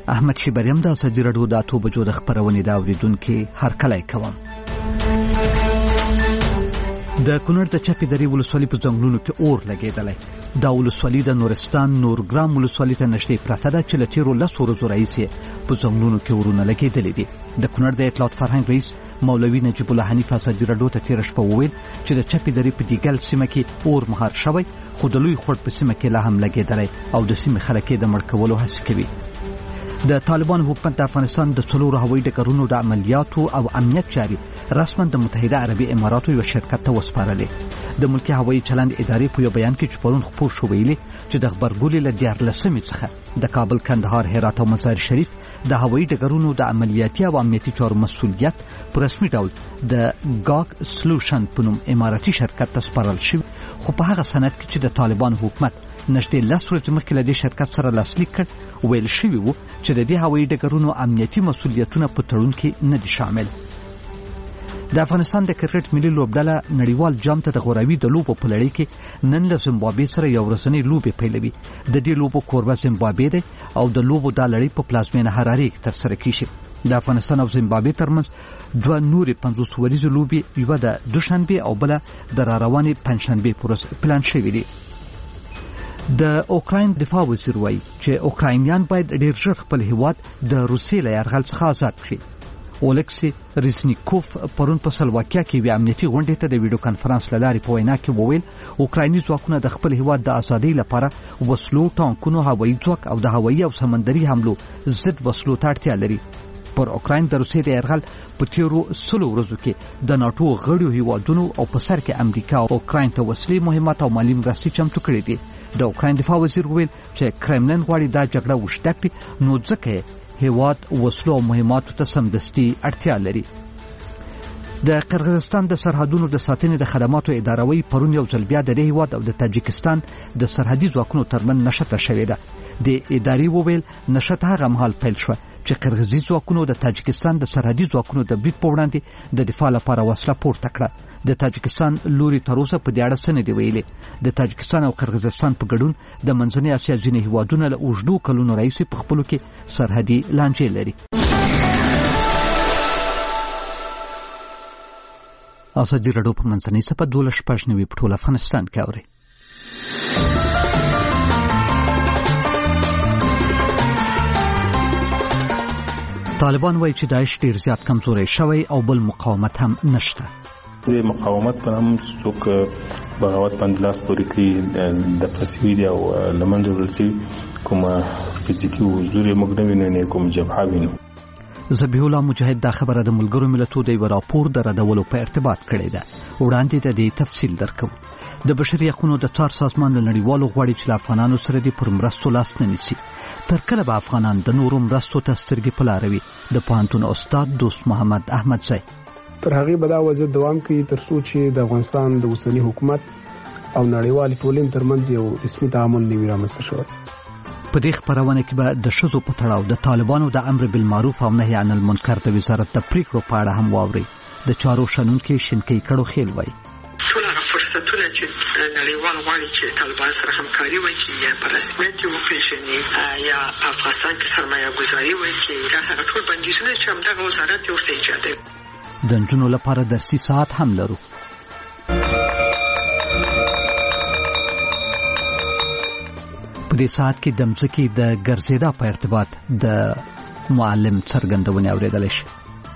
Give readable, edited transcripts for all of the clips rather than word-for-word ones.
احمد شیبریم د ازادي راډیو د 8 بجو د خبرونې دا اوریدونکو هر کله کوم. د کونړ د چپې درې ولسوالۍ په ځنګلونو کې اور لګېدلی. دا ولسوالۍ د نورستان نورګرام ولسوالۍ ته نږدې پرته ده چې له تېرو 10 ورځو راهیسې په ځنګلونو کې اورونه لګېدلي دي. د کونړ د اطلاعات فرهنګ رئیس مولوي نجیب الله حنیف ازادي راډیو ته تېره شپه وویل چې د چپې درې په دیګل سیمه کې اور مهار شوی، خو د لوی خوړ په سیمه کې لا هم لګېدلی او د سیمې خلک یې د مړ کولو هڅې کوي. د طالبان حکومت د افغانستان د 4 هوایي ډګرونو د عملیاتو او امنیت چاري رسما د متحده عربي اماراتو یو شرکت ته وسپارلې. د ملکی هوایي چلند ادارې په یو بیان کې چې پرون خپور شو ویلي چې د خبرګولې له 14 څخه د کابل، کندهار، هرات او مزار شریف د هوایي ډګرونو د عملیاتي او امنیتي چارو مسؤلیت په رسمي ډول د ګاک سولوشن په نوم اماراتي شرکت ته سپارل شوی، خو په هغه سند کې چې د طالبان حکومت نږدې 10 ورځې مخکې له دې شرکت سره لاسلیک کړ ویل شوی و چې د دې هوایي ډګرونو امنیتي مسؤلیتونه په تړون کې نه دي شامل. د افغانستان د کرکټ ملي لوبډله نړیوال جام ته د غوراوي د لوبو په لړۍ کې نن له زیمبابوې سره یو ورځنۍ لوبې پیلوي. د دې لوبو کوربه زیمبابوې دی او د لوبو د لړۍ په پلازمینه هرارې کې ترسره کیږي. د افغانستان او زیمبابوې ترمنځ دوه نورې 50 ورځې لوبې، یوه د دوشنبه او بله د راروانې پنځشنبه پورې پلان شوې دي. د اوکراین دفاع وزیر وایي چې اوکراینیان باید ډېر ژر خپل هیواد د روسیې له یرغل څخه آزاد کړي. اولکسی ریزنیکوف پرون په سلواکیا کې وی امنیتي غونډې ته د ویډیو کانفرنس له لارې په وینا کې وویل اوکرایني ځواکونه د خپل هیواد د ازادۍ لپاره وسلو، ټانکونو، هوایي ځواک او د هوایي او سمندري حملو ضد وسلو ته اړتیا لري. پر اوکراین د روسیې د یرغل په تیرو 100 ورځو کې د ناتو غړو هیوادونو او په سر کې امریکا او اوکراین ته وسلې، مهمات او مالی مرستې چمتو کړې دي. د اوکراین دفاع وزیر وویل چې کرملن غواړي دا جګړه وشته کړي، نو ځکه هیواد وسلو او مهماتو ته سمدستي اړتیا لري. د قرغیزستان د سرحدونو د ساتنې د خدماتو ادارهوي پرون یو ځل بیا د دې هیواد او د تاجکستان د سرحدي ځواکونو ترمن نشته شوې ده. د ادارې وویل نشته هغه مهال پیل شو چې قرغیزي ځواکونو د تاجکستان د سرحدي ځواکونو د برید په وړاندې د دفاع لپاره وسله پورته کړه. د تاجکستان لوري تر اوسه په دې اړه څه نه دی ویلي. د تاجکستان او قرغیزستان په ګډون د منځنۍ اسیا ځینې هیوادونه له اوږدو کلونو راهیسې په خپلو کې سرحدي لانجې لري. ازادي راډیو په منځنۍ صفحه 12 په ټول افغانستان کې اوري. طالبان وایي چې داعش ډیر زیات کمزوري شوی او بل مقاومت هم نشته. د مقاومت پر هم څوک بغاوت باندې لاس پورې کړي د فسوي دی او لمنځه ورسي کوم فزیکی او زوري مګنوي نه کوم جبهه وینو. ذبیح الله مجاهد دا خبره د ملګرو ملتونو د راپور د ردولو په ارتباط کړې ده. وړاندې د دې تفصیل درکو. د بشري حقوقو د څار سازمان له نړیوالو غواړي چې افغانانو سره د پر مرستو لاس نه نیسي. تر کله به افغانان د نورو مرستو ته سترګې پلاروي؟ د پوهنتون استاد دوست محمد احمدزی تر هغه به دا وضعیت دوام کوي تر څو چې د افغانستان د اوسنی حکومت او نړیوال ټولنې ترمنځ یو رسمي تعامل نه وي رامنځته شوی. په دې خبرونه کې به د شذو په تړاو د طالبانو د امر بالمعروف او نهي عن المنکر د وزارت د پریکړو په اړه هم واوري. د چارو شنونکو شینکۍ کړو خیل وایي ټول هغه فرصتونه چې نړیوال غواړي چې طالبان سره همکاري وکړي یا په رسمیت وپېژني یا افغانستان کې سرمایه گذاري وکړي، دا هغه ټول بندیزونه چې همدغه وزارت ورته ایجادوي. د نجونو لپاره درسي ساعت هم لرو. په دې ساعت کې د مځکې د ګرځېدا په ارتباط د معلم څرګندونې اورېدلی شي.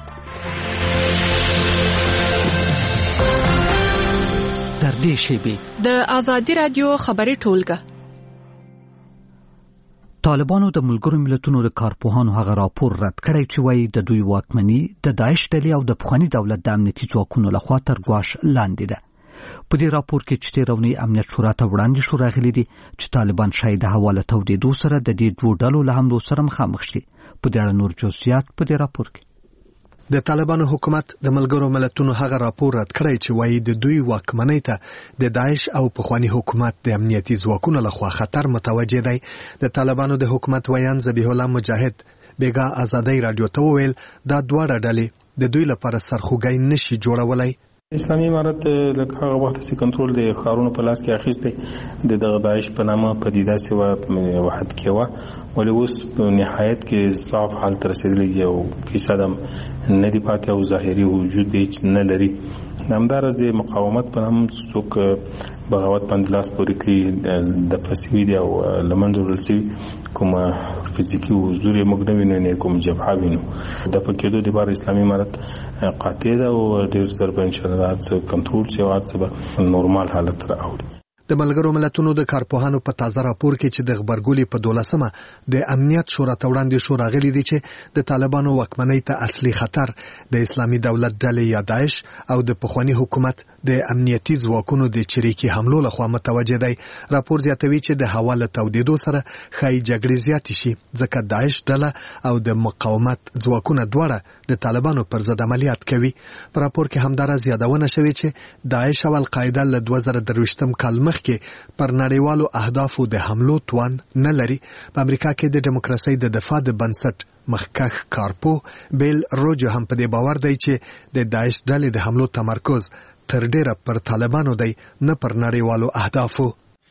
تر دې شیبې د ازادي راډیو خبري ټولګه. طالبانو د ملګرو ملتونو د کارپوهانو هغه راپور رد کړی چې وایي د دوی واکمني د داعش ډلې او د پخواني دولت د امنیتي ځواکونو لخوا تر ګواښ لاندې ده. په دې راپور کې چې تېره اونۍ امنیت شورا ته وړاندې شو راغلي دي چې طالبان شاید د حواله تودېدو سره د دې دوو ډلو له حملو سره مخامخ شي. په دې اړه نور جزئیات په دې راپور کې. د طالبانو حکومت د ملګرو ملتونو هغه راپور رد کړی چې وایي د دوی واکمنۍ ته د داعش او پخوانی حکومت د امنیتي ځواکونو لخوا خطر متوجه دی. د طالبانو د حکومت ویان ذبیح الله مجاهد بیګا ازادي رادیو ته وویل دا دواړه ډلې د دوی لپاره سرخوږی نشي جوړولای. اسلامي امارت لکه هغه وخت چې کنټرول د ښارونو په لاس کې اخیسته د داعش په نامه پدیده سیوا وحد کې و ولې اوس په نهایت کې ضعف حالت رسیدلی او کیسه د ندی پاتې او ظاهري وجود هیڅ نه لري. همدارس د مقاومت په نام څوک بغاوت باندې لاس پورې کړي د فسوي دی او لمنځه وړل شي کوم فزیکی حضور موږ نه وینو نه کوم جبهه وینو د فکرو د بار اسلامي امارت قاطع ده او ډیر زر به ان شاء الله کنټرول شي او ارڅه نورمال حالت راوړي. د ملګرو ملتونو د کارپوهانو په تازه راپور کې چې د خبرګولي په 12مه د امنیت شورا ته وړاندې شو راغلي دي چې د طالبانو واکمنۍ ته اصلي خطر د اسلامي دولت ډلې یا داعش او د پخوانی حکومت د امنیتي ځواکونو د چریکي حملو لخوا متوجه دی. راپور زیاتوي چې د حواله تودیدو سره خای جګړې زیات شي ځکه داعش ډله او د مقاومت ځواکونه دواړه د طالبانو پر ضد عملیات کوي. په راپور کې همدارس یادونه شوې چې داعش او القاعده له 2023م کال کې پر نړیوالو اهدافو د حملو توان نه لري. په امریکا کې د دیموکراسي د دفاع د بنسټ مخکښ کارپو بیل روجو هم په دې باور دی چې د داعش ډلې د حملو تمرکز تر ډیره پر طالبانو دی نه پر نړیوالو اهدافو.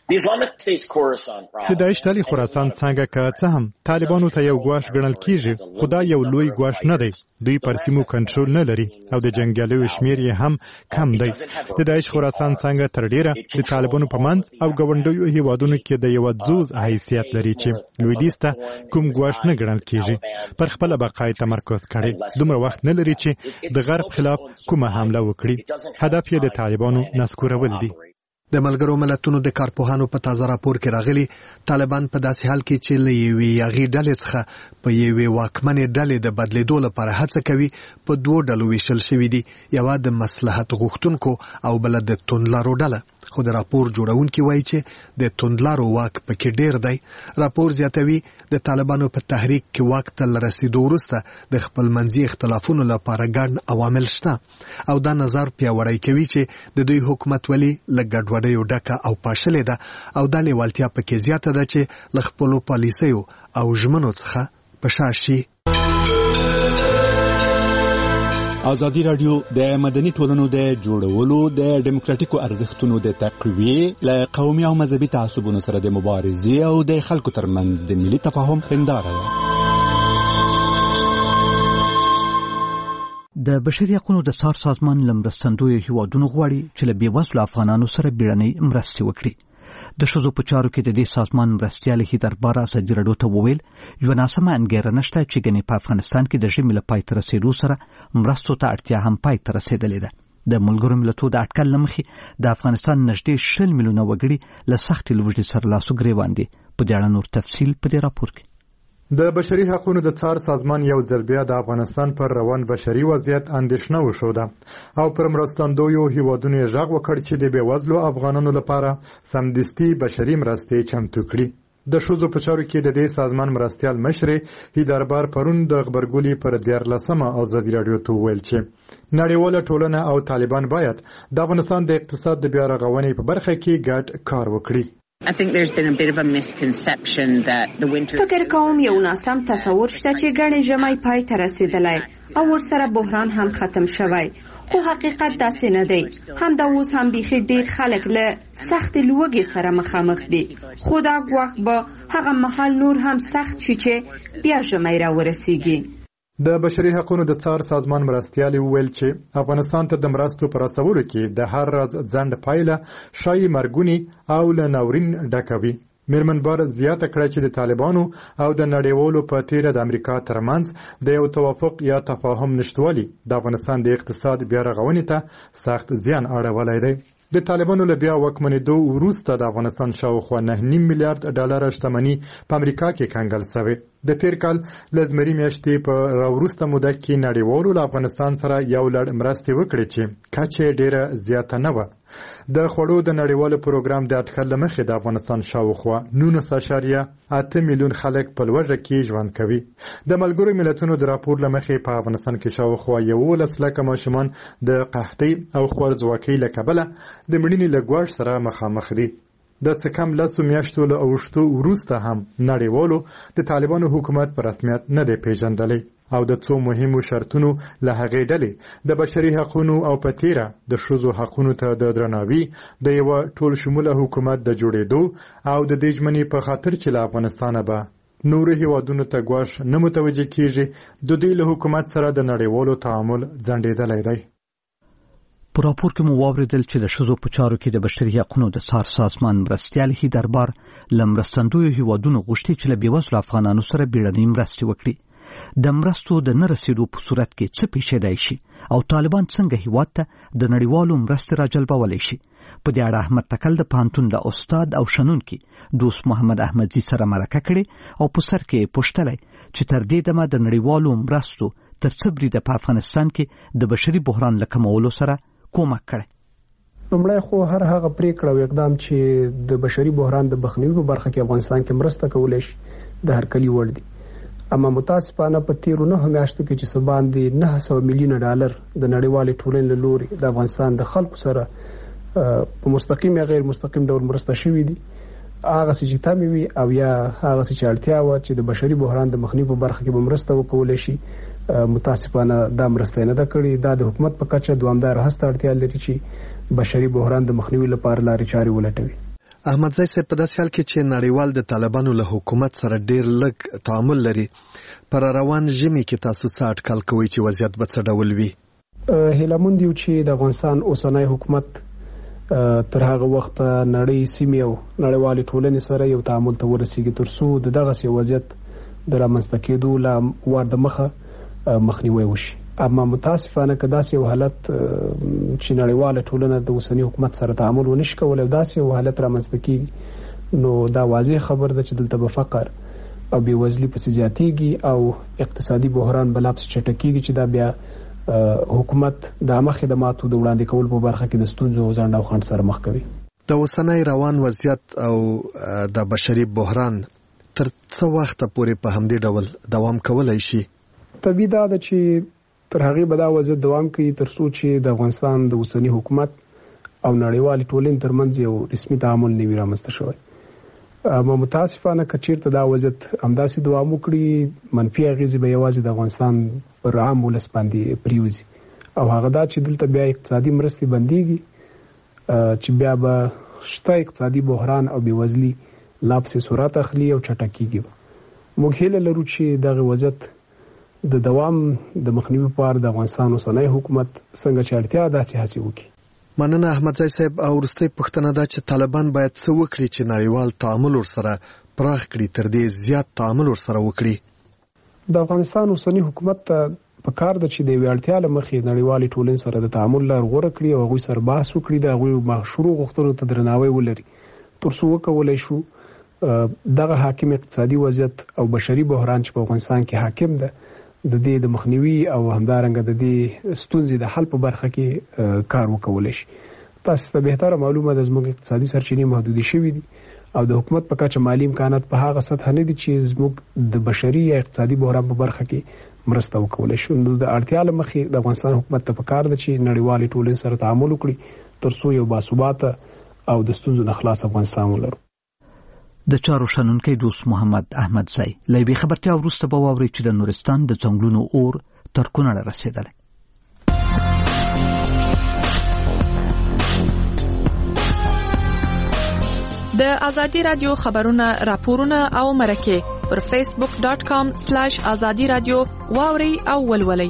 د داعش ډلې خراسان څنګه که څه هم طالبانو ته یو ګواښ ګڼل کیږي خو دا یو لوی ګواښ نه دی. دوی پر سیمو کنټرول نه لري او د جنګیالیو شمیر یې هم کم دی. د داعش خراسان څنګه تر ډیره د طالبانو په منځ او ګاونډیو هیوادونو کې د یو ځوز حیثیت لري چې لویدیځ ته کوم ګواښ نه ګڼل کیږي. پر خپل بقای تمرکز کړي دومره وخت نه لري چې د غرب خلاف کومه حمله وکړي. هدف یې د طالبانو نسکورول دي. د ملګرو ملتونو د کارپوهانو په تازه راپور کې راغلي طالبان په داسې حال کې چې له یوې یاغي ډلې څخه په یوې واکمنې ډلې د بدلیدو لپاره هڅه کوي په دوه ډلو ویشل شوي دي. یوه د مصلحت غوښتونکو او بل د توندلارو ډله. خو د راپور جوړونکي وایي چې د توندلارو واک پکې ډیر دی. راپور زیاتوي د طالبانو په تحریک کې واک ته رسیدو وروسته د خپلمنځي اختلافونو لپاره ګڼ عوامل شته او دا نظر پیاوړی کوي چې د دوی حکومت ولې لګډ یو ډکه او پاشلې ده او د لیوالتیا پکې زیاته ده چې ل خپلو پالیسیو او ژمنو څخه په شا شي. ازادي رادیو د مدني ټولنو د جوړولو د ډیموکراتیکو ارزښتونو د تقویې له قومي او مذهبي تعصبونو سره د مبارزې او د خلکو ترمنځ د ملي تفاهم هنداره ده. د بشري حقوقو د څار سازمان لمرستندوی هیوادونو غواړي چې له بیوزلو افغانانو سره بیړنۍ مرستې وکړي. د ښځو په چارو کې د دې سازمان مرستیال هیدر بار ازادي رادیو ته وویل یو ناسمه انګیرنه شته چې ګنې په افغانستان کې د ژمي له پای ته رسیدو سره مرستو ته اړتیا هم پای ته رسیدلې ده. د ملګرو ملتونو د اټکل له مخې د افغانستان نږدې 20 میلیونه وګړي له سختې لوږې سره لاس و ګریوان دي. په دې اړه نور تفصیل په دې راپور کې. د بشري حقوقو د څار سازمان یو ځل بیا د افغانستان پر روان بشري وضعیت اندېښنه وښوده او پر مرستندویو هیوادونو یې غږ وکړ چې د بېوزلو افغانانو لپاره سمدستي بشري مرستې چمتو کړي. د ښځو په چارو کې د دې سازمان مرستیال مشرې هیدربار پرون د خبرګولي پر 14مه ازادي رادیو ته وویل چې نړیواله ټولنه او طالبان باید د افغانستان د اقتصاد د بیا رغونې په برخه کې ګډ کار وکړي. فکر کوم یو ناسم تصور شته چې ګڼې ژمی پای ته رسیدلی او ورسره بحران هم ختم شوی خو حقیقت داسې نه دی. همدا اوس هم بیخي ډیر خلک له سختې لوږې سره مخامخ دي خو دا ګواښ به هغه مهال نور هم سخت شي چې بیا ژمی را ورسیږي. د بشري حقوقو د څار سازمان مرستیال ویل چې افغانستان ته د مرستو پر رسولو کې د هر راز ځنډ پایله شایي مرګونی او له ناورین ډکوي. میرمنبار زیاته کړه چې د طالبانو او د نړیوالو په تیره د امریکا ترمنځ د یو توافق یا تفاهم نشټوالي د افغانستان د اقتصاد بیا رغونې ته سخت زیان اړولی دی. د طالبانو له بیا واکمنېدو وروسته د افغانستان شاوخوا 9.5 میلیارډ ډالر شتمني په امریکا کې کنګل شوې. د تیر کال لزمري میاشتې په راوروسته موده کې نړیوالو له افغانستان سره یو لړ مرستې وکړې چې کچه ډیره زیاته نه وه. د خوړو د نړیوالو پروګرام د اټکل له مخې د افغانستان شاوخوا 19.8 میلیون خلک په لوږه کې ژوند کوي. د ملګرو ملتونو د راپور له مخې په افغانستان کې شاوخوا 11 لکه ماشومان د قحطۍ او خوارځواکۍ له کبله د مړینې له ګواښ سره مخامخ دي. د څه کم 10 میاشتو له اوښتو وروسته هم نړیوالو د طالبانو حکومت په رسمیت نه دی پیژندلی او د څو مهمو شرطونو له هغې ډلې د بشري حقوقو او په تیره د ښځو حقوقو ته د درناوي د یو ټول شموله حکومت د جوړېدو او د دې ژمنې په خاطر چې له افغانستانه به نورو هیوادونو ته ګواښ نه متوجه کیږي د دوی له حکومت سره د نړیوالو تعامل ځنډېدلی دی. په راپور کې مو واوریدل چې د ښځو په چارو کې د بشري حقوقو د څار سازمان مرستیال هي دربار له مرستندویو هیوادونو غوښتي چې له بېوزلو افغانانو سره بیړنۍ مرستې وکړي. د مرستو د نه رسیدو په صورت کې څه پیښیدای شي او طالبان څنګه هیواد ته د نړیوالو مرستې راجلبولی شي. په دې اړه احمد تکل د پوهنتون له استاد او شنونکي دوست محمد احمدزي سره مرکه کړې او په سر کې پوښتلی چې تر دې دمه د نړیوالو مرستو تر څه بریده په افغانستان کې د بشري بحران له کمولو سره کومک کړی. لومړی خو هر هغه پریکړه او اقدام چې د بشري بحران د مخنیوي په برخه کې افغانستان کې مرسته کولی شي د هرکلي وړ دي. اما متاسفانه په تیرو 9 میاشتو کې چې څه باندې $900 میلیونه د نړیوالې ټولنې له لوري د افغانستان د خلکو سره په مستقیم یا غیر مستقیم ډول مرسته شوې دي، هغه چې تمې وي او یا هغه چې اړتیا و چې د بشري بحران د مخنیوي په برخه کې به مرسته وکولای شي، متاسفانه دا مرسته نه ده کړې. دا د حکومت په کچه دوامدار هڅه اړتیا لري چې بشري بحران د مخنیوي لپاره لارې چارې ولټوي. احمدزي صاحب په داسې حال کې چې نړیوال د طالبانو له حکومت سره ډیر لږ تعامل لري، پر روان ژمي کې تاسو څه اټکل کوئ چې وضعیت به څه ډول وي؟ هیله مند یو چې د افغانستان اوسنی حکومت تر هغه وخت نړۍ سیمې او نړیوالې ټولنې سره یو تعامل ته ورسیږي تر څو د دغسې وضعیت د رامنځته کېدو له وار د مخه مخنیوی وشي. اما متاسفانه که داسې یو حالت چې نړیواله ټولنه د اوسني حکومت سره تعامل ونشي کولی او داسې یو حالت رامنځته کېږي، نو دا واضح خبر ده چې دلته به فقر او بېوزلي پسې زیاتېږي او اقتصادي بحران به لا پسې چټکېږي چې دا بیا حکومت د عامه خدماتو د وړاندې کولو په برخه کې د ستونزو ځنډ او خنډ سره مخ کوي. د اوسنی روان وضعیت او د بشري بحران تر څه وخته پورې په همدې ډول دوام کولی شي؟ طبیعي ده چې تر هغې به دا وضعیت دوام کوي تر څو چې د افغانستان د اوسني حکومت او نړیوالې ټولنې ترمنځ یو رسمي تعامل نه وي رامنځته شوی. اما متاسفانه که چیرته دا وضعیت همداسې دوام وکړي، منفي اغېزې به یوازې د افغانستان پر عام ولس باندې پریوزي او هغه دا چې دلته بیا اقتصادي مرستې بندېږي، چې بیا به شته اقتصادي بحران او بېوزلي لا پسې صورت اخلي او چټکېږي. موږ هیله لرو چې دغه وضعیت د دوام د مخنیوي لپاره د افغانستان اوسنی حکومت څنګه چې اړتیا داسې هڅې وکړي. مننه احمدزي صاحب. او وروستۍ پوښتنه ده چې طالبان باید څه وکړي چې نړیوال تعامل ورسره پراخ کړي، تر دې زیات تعامل ورسره وکړي؟ د افغانستان اوسنی حکومت ته پکار ده چې د یوې اړتیا له مخې نړیوالې ټولنې سره د تعامل لار غوره کړي او هغوی سره بحث وکړي، د هغوی مشروع غوښتنو ته درناوی ولري تر څو وکولی شو دغه حاکم اقتصادي وضعیت او بشري بحران چې په افغانستان کې حاکم ده د دې د مخنیوي او همدارنګه د دې ستونزې د حل په برخه کې کار وکولی شي. تاسو ته بهتره معلومه ده زموږ اقتصادي سرچینې محدودې شوي دي او د حکومت په کچه مالي امکانات په هغه سطح نه دي چې زموږ د بشري یا اقتصادي بحران په برخه کې مرسته وکولی شو. نو د اړتیا له مخې د افغانستان حکومت ته پکار ده چې نړیوالې ټولنې سره تعامل وکړي تر څو یو باثباته او د ستونزو نه خلاص افغانستان ولرو. د چارو شنونکی دوست محمد احمدزي له یوې خبرتیا وروسته به واورئ چې د نورستان د ځنګلونو اور تر کونړه رسېدلی. د ازادي رادیو خبرونه، راپورونه او مرکې پر facebook.com/azadi radio واورئ او ولولئ.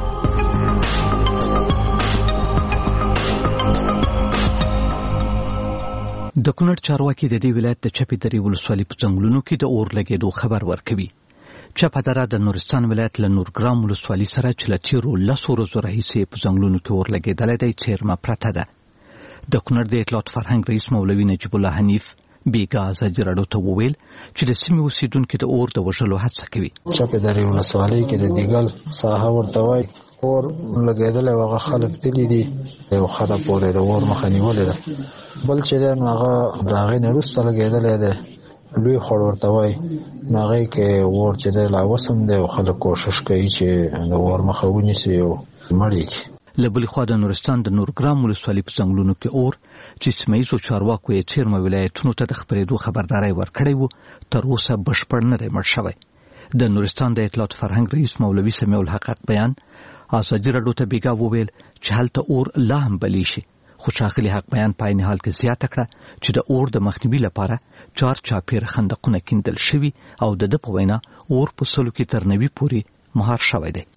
د کونړ چارواکي د دې ولایت د چپې درې ولسوالۍ په ځنګلونو کې د اور لګېدو خبر ورکوي. چپه دره د نورستان ولایت له نورګرام ولسوالۍ سره چې له تېرو 10 ورځو راهیسې په ځنګلونو کې اور لګېدلی دی څیرمه پرته ده. د کونړ د اطلاعات فرهنګ رئیس مولوي نجیب الله حنیف بیګا ازادي راډیو ته وویل چې د سیمې اوسیدونکو د اور د وژلو هڅه کوي. چپه درې ولسوالۍ کې د دیګل ساحه ورته وایي اور لګېدلی او هغه خلک تللی دي، یو خره پورې د اور مخه نیولې ده. بل چې دی نو هغه د هغې نه وروسته لګېدلی دی، لوی خوړ ورته وایي. نو هغې کې اور چې دی لا اوس هم دی او خلک کوشش کوي چې د اور مخه ونیسي او مړ یې کړي. له بلې خوا د نورستان د نورګرام ولسوالۍ په ځنګلونو کې اور چې سیمه ییزو چارواکو یې څیرمه ولایتونو ته د خپرېدو خبرداری ورکړی و تر اوسه بشپړ نه دی مړ شوی. د نورستان د اطلاعات فرهنګ رئیس مولوي سمیع الحق بیان ازادي راډیو ته بیګا وویل چې هلته اور لا هم بلی شي، خو ښاغلي حق بیان په عین حال کې زیاته کړه چې د اور د مخنیوي لپاره چارچاپیره خندقونه کیندل شوي او د ده په وینا اور په سلو کې تر 90 پورې مهار شوی دی.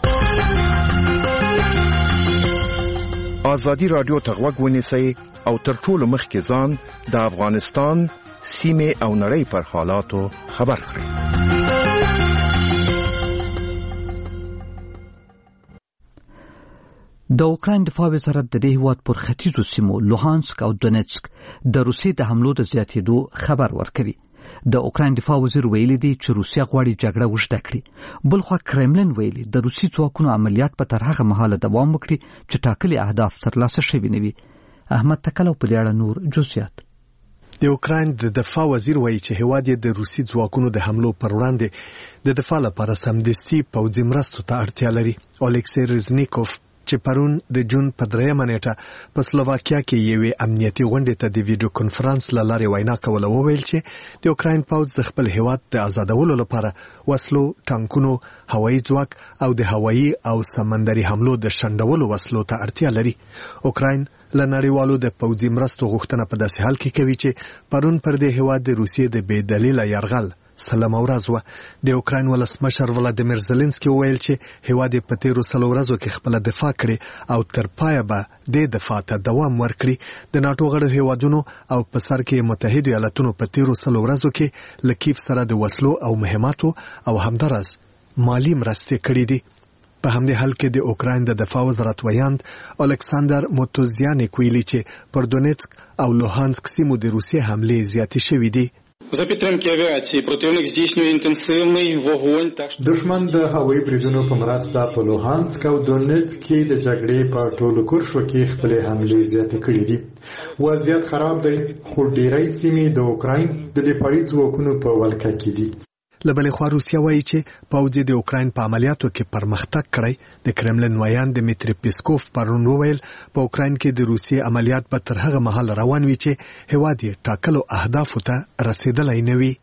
ازادي راډیو ته غوږ ونیسئ او تر ټولو مخکې ځان د افغانستان سیمه او نړۍ پر حالاتو خبر کړئ. د اوکراین دفاع وزارت د دې هیواد پر ختیځو سیمو لوهانسک او دونیتسک د روسیې د حملو د زیاتېدو خبر ورکوي. د اوکراین دفاع وزیر ویلي دی چې روسیا غواړي جګړه وژده کړي. بلخوا کرملن ویلي د روسي ځواکونو عملیات به تر هغه مهاله دوام وکړي چې ټاکلي اهداف ترلاسه شوي نه وي. احمد تکلو په دې اړه نور جزئیات. د اوکراین د دفاع وزیر وایي چې هیواد یې د روسي ځواکونو د حملو پر وړاندې د دفاع لپاره سمدستي پوځي مرستو ته اړتیا لري. الیکسی رزنیکوف چې پرون د جون په 3 نیټه په سلوواکیا کې یوې امنیتي غونډې ته د ویډیو کانفرنس له لارې وینا کوله، وویل چې د اوکراین پوځ د خپل هیواد د آزادولو لپاره وسلو، ټانکونو، هوایي ځواک او د هوایي او سمندري حملو د شنډولو وسلو ته اړتیا لري. اوکراین له نړیوالو د پوځي مرستو غوښتنه په داسې حال کې کوي چې پرون پر دې هیواد د روسیې د بې دلیله یرغل سلام ورځ و. د اوکراین ولسمشر ولادیمیر زيلنسکي وویل چې هیواد په تیرو سلو ورځو کې خپل دفاع کړي او تر پایه به د دفاع ته دوام ورکړي. د ناتو غړو هیوادونو او په سر کې متحده ایالاتونو په تیرو سلو ورځو کې لکیف سره د وسلو او مهماتو او همدارس مالی مرستې کړې دي. په همدې حال کې د اوکراین د دفاع وزارت ویاند الکساندر موتوزیانیک ویلي چې پر دونیتسک او لوهانسک سیمو د روسیې حملې زیاتې شوې دي. За підтримки авіації противник здійснює інтенсивний вогонь. دشمن د هوایي بریدونو په مرسته په لوهانسک او دونیتسک کې د جګړې په ټولو کرښو کې خپل حملې زیاتې کړې دي. وضعیت خراب دی، خو ډېری سیمې د اوکراین د دفاعي ځواکونو په ولکه کې دي. لبلې خوا روسیا وایي چې پوځ د اوکراین په عملیاتو کې پرمختګ کړی. د کرملن ویاند دمیتری پیسکوف پرون وویل په اوکراین کې د روسیې عملیات به تر هغه مهاله روان وي چې هیواد یې ټاکلو اهدافو ته رسیدلی نه وي.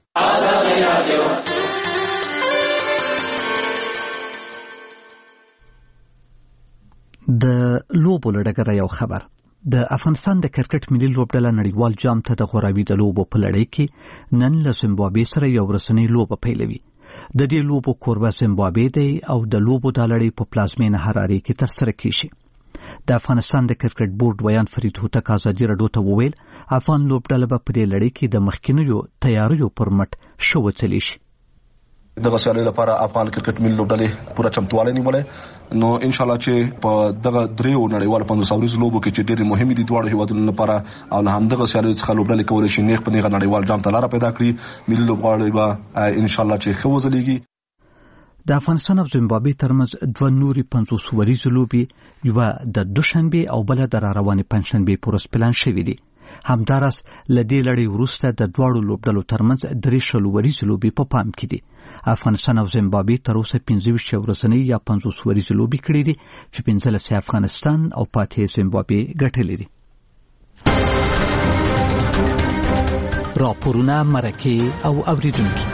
د لوبو له ډګره یو خبر. د افغانستان د کرکټ ملي لوبډله نړیوال جام ته د غوراوي د لوبو په لړۍ کې نن له زیمبابوې سره یو ورځنۍ لوبه پیلوي. د دې لوبو کوربه زیمبابوې دی او د لوبو د لړۍ په پلازمینه حرارې کې ترسره کیږي. د افغانستان د کرکټ بورډ ویان فرید هوتک ازادي راډیو ته وویل افغان لوبډله به په دې لړۍ کې د مخکینیو تیاریو پر مټ ښه وڅلی شي. دغه سیالي لپاره افغان کرکټ ملي لوبډلې پوره چمتووالی نیولې، نو ان شاء الله چې په دغه دریو نړیوالو 500 لوبو کې چې ډېرې مهمې دي دواړو هیوادونو لپاره او له همدغه سیالیو څخه لوبډلې کولی شي نیغ په نیغه نړیوال جام ته لاره پیدا کړي. ملي لوبغاړي به ان شاء الله چې ښه وځلیږي. د افغانستان او زیمبابوې ترمنځ دوه نورې 500 وریزې لوبې، یوه د دوشنبې او بله د راروانې پنجشنبې په ورځ پلان شوې دي. همداراز له دې لړۍ وروسته د دواړو لوبډلو ترمنځ 3 وریزې لوبې په پام کې دي. افغانستان او زیمبابوې تر اوسه 25 ورځنۍ یا 50 وریزې لوبې کړې دي چې 15 افغانستان او 5 زیمبابوې ګټلې دي. راپورونه، مرکې او اوریدونکي.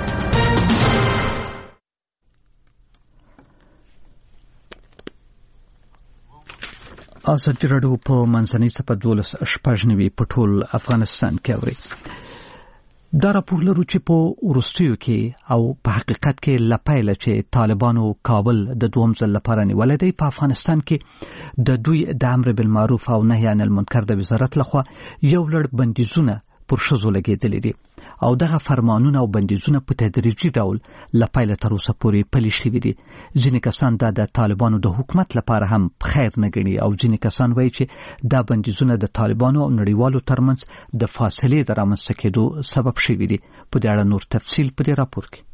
ازادي راډیو په منځنۍ صفحه 12 په ټول افغانستان کې اوري. دا راپور لرو چې په وروستیو کې او په حقیقت کې لپایله چې طالبانو کابل د دوم ځل لپاره نیولې دی. په افغانستان کې د دوی د امر بالمعروف او نهي عن المنکر د وزارت لخوا یو لړ بندیزونه پر ښځو لګېدلي دي او دغه فرمانونه او بندیزونه په تدریجي ډول لپایله تر اوسه پورې پلي شوي دي. ځینې کسان دا د طالبانو د حکومت لپاره هم خیر نه ګڼي او ځینې کسان وایي چې دا بندیزونه د طالبانو او نړیوالو ترمنځ د فاصلې د رامنځته کېدو سبب شوي دي. په دې اړه نور تفصیل په دې راپور کې.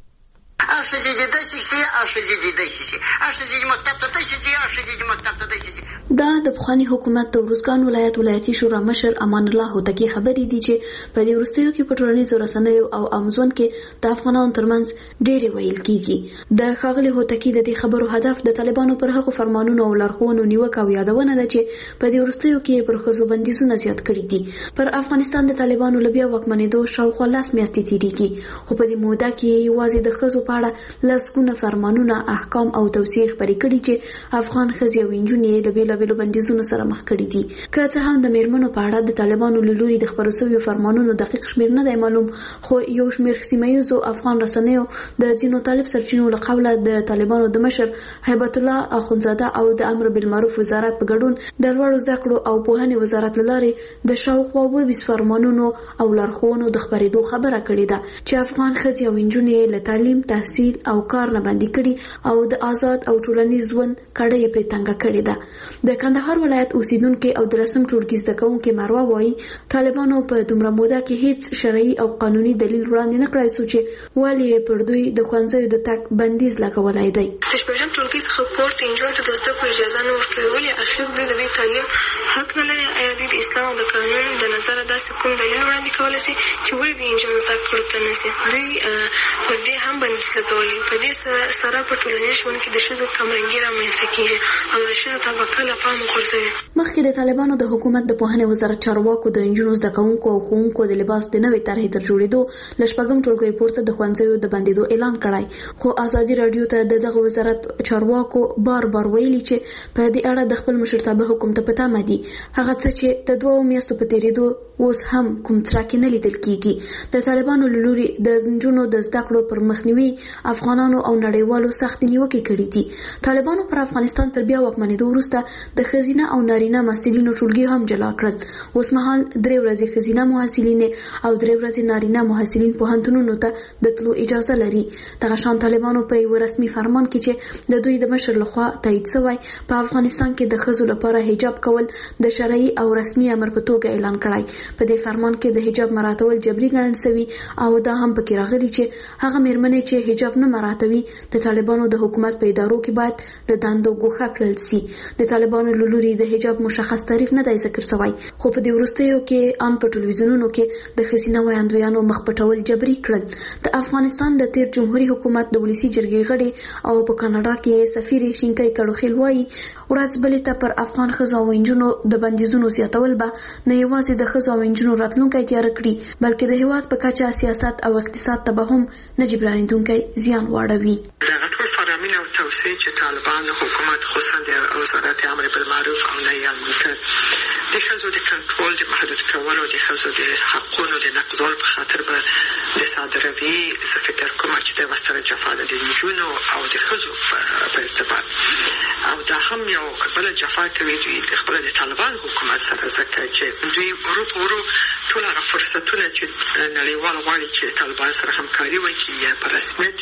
دا د پخوانی حکومت د ورزګان ولایتي شورا مشر امان الله هوتکی خبرې دي چې په دې وروستیو کې په ټولنیزو رسنیو او امازون کې د افغانانو ترمنځ ډېرې ویل کیږي. د ښاغلي هوتکی د دې خبرو هدف د طالبانو پر هغو فرمانونو او لارښوونو نیوکه او یادونه ده چې په دې وروستیو کې پر ښځو بندیزونه زیات کړي دي. پر افغانستان د طالبانو له بیا واکمنېدو شاوخوا 10 میاشتې تېرېږي، خو په دې موده کې یوازې د ښځو په اړه اړه لسګونه فرمانونه، احکام او توصیې خبرې کړي چې افغان ښځې او نجونې له بېلابېلو بندیزونو سره مخ کړي دي. که څه هم د میرمنو په اړه د طالبانو له لوري د خپرو شویو فرمانونو دقیق شمېر نه دی معلوم، خو یو شمېر سیمه ییزو افغان رسنیو د ځینو طالب سرچینو له قوله د طالبانو د مشر هیبت الله اخندزاده او د امر بالمعروف وزارت په ګډون د لوړو زده کړو او پوهنې وزارت له لارې د شاوخوا 22 فرمانونو او لارښوونو د خبرېدو خبره کړې ده چې افغان ښځې او نجونې له تعلیم، تحصیل او کار نه بندي کړي او د آزاد او ټولنیز ژوند کړۍ یې پرې تنګه کړې ده. د کندهار ولایت اوسیدونکو او د لسم ټولګي زده کوونکو مروه وایي طالبانو په دومره موده کې هیڅ شرعي او قانوني دلیل وړاندې نه کړی چې ولې پر دوی د ښوونځیو د تګ بندیز لګولای دی. د شپږم ټولګي څخه پورته نجونو ته د زده کړو اجازه نه ورکوي. ولې اخر دوی د تعلیم حق نه لري؟ آیا دوی د اسلام او د قانون د نظره داسې کوم دلیل وړاندې کولی شي چې ولې د نجونو زده کړو ته نه ځي؟ دوی پر دې هم بندیز لګولي. په دې سره په ټولنیز ژوند کې د ښځو کمرنګي رامنځته کېږي او د ښځو طبقه له پامه غورځوي. مخکې د طالبانو د حکومت د پوهنې وزارت چارواکو د نجونو زده کوونکو او ښوونکو د لباس د نوې طرحې تر جوړېدو له شپږم ټولګي پورته د ښوونځیو د بندېدو اعلان کړی، خو ازادي راډیو ته دغه وزارت چارواکو بار ویلي چې په دې اړه د خپل مشرتابه حکومت ته پته مدي هغه څه چې د 2 میاشتو په تیریدو اوس هم کوم څرک نه لیدل کیږي. د طالبانو له لوري د نجونو د زده کړو پر مخنیوي افغانانو او نړیوالو سخت نیوکې کړې دي. طالبانو پر افغانستان تر بیا واکمنېدو وروسته د ښځینه او نارینه محصلینو ټولګي هم جلا کړل. اوس مهال 3 ورځې ښځینه محصلین او 3 ورځې نارینه محصلین پوهنتونونو ته د تلو اجازه لري. دغه شان طالبانو په یو رسمي فرمان کې چې د دوی د مشر لخوا تایید شوی په افغانستان کې د ښځو لپاره حجاب کول د شرعي او رسمي امر په توګه اعلان کړی. په دې فرمان کې د حجاب مراعاتول جبري ګڼل شوی او دا هم پکې راغلي چې هغه میرمنې چې حجاب نه مراعاتوي د طالبانو د حکومت په ادارو کې باید د دندو ګوښه کړل شي. د طالبانو له لوري د حجاب مشخص تعریف نه دی ذکر شوی، خو په دې وروستیو کې ان په ټلویزیونونو کې د ښځینه وړاندویانو مخ پټول جبري کړل. د افغانستان د تیر جمهوریت حکومت د ولسی جرګې غړي او په کاناډا کې سفیر شینکای کړوخیل وایي ورځ بلې ته پر افغان ښځو او نجونو د بندیزونو زیاتول به نه یوازې د ښځو او نجونو راتلونکی تیار کړي بلکې د هیواد په کچه سیاست او اقتصاد ته به هم نه جبرانېدونکی زیان واړوي. دغه ټول فرامین او توصیې چې طالبان حکومت خصوصا د وزارت امر بالمعروف او نهي عن المنکر د ښځو د کنټرول د محدود کولو د ښځو د حقونو د نقضول په خاطر به د صادروي. زه فکر کوم چې د وسره جفا د نجونو او د ښځو په ارتباط او دا هم یو بل جفا کوي دوی خپل د طالبان حکومت سره، ځکه چې دوی ورو ټول هغه فرصتونه چې نړیوال غواړي چې طالبان سره همکاري وکړي یا په رسمیت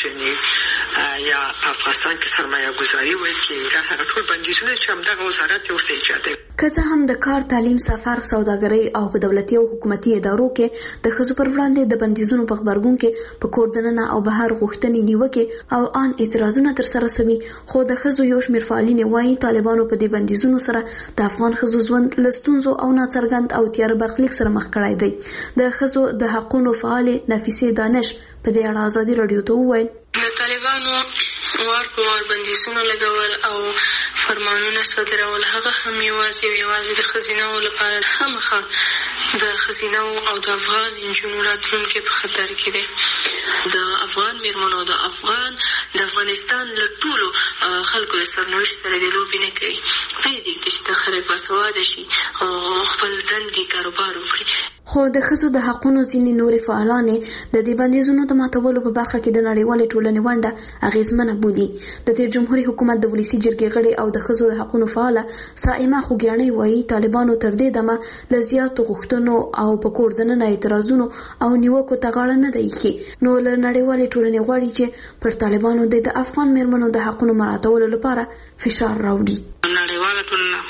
وپېژني یا افغانستان کې سرمایه ګذاري وکړي، دا هغه ټول بندیزونه چې همدغه وزارت ورته ایجادوي. که څه هم د کار، تعلیم، سفر، سوداګرۍ او په دولتي او حکومتي ادارو کې د ښځو پر وړاندې د بندیزونو په خبرګون کې په کور دننه او بهر غوښتنې نیوکې او ان اعتراضونه ترسره شوي، خو د ښځو یو شمېر فعالین وایي طالبانو په دې بندیزونو سره د افغان ښځو ژوند له ستونزو او ناڅرګند او تیاره برخلیک سره مخ کړی دی. د ښځو د حقونو فعالې نفیسې دانش په دې اړه ازادي راډیو ته وویل د طالبانو وار په وار بندیزونه لګول او فرمانونه صادرول هغه هم یوازې د ښځینه‌و لپاره خامخا د ښځینه‌و او د افغان نجونو راتلونکی په خطر کې دی. د افغان میرمنو د افغانستان له ټولو خلکو د سرنوشت سره د لوبې نه کوي. پرېږدي چې دا خلک باسواده شي او خپل دندې کاروبار وکړي. خو د ښځو د حقونو ځینې نورې فعالانې د دې بندیزونو د ماتولو په برخه کې د نړیوالې ټولنې ونډه اغیزمنه بولي. د تیر جمهوریت حکومت د ولسی جرګې غړي او د ښځو د حقونو فعاله سائمه خوګیاڼۍ وایي طالبانو تر دې دمه له زیاتو غوښتنو او په کور دننه اعتراضونو او نیوکو ته غاړه نه دی ایښې، نو له نړیوالې ټولنې غواړي چې پر طالبانو د افغان میرمنو د حقونو مراعاتولو لپاره فشار راوړي. نړیواله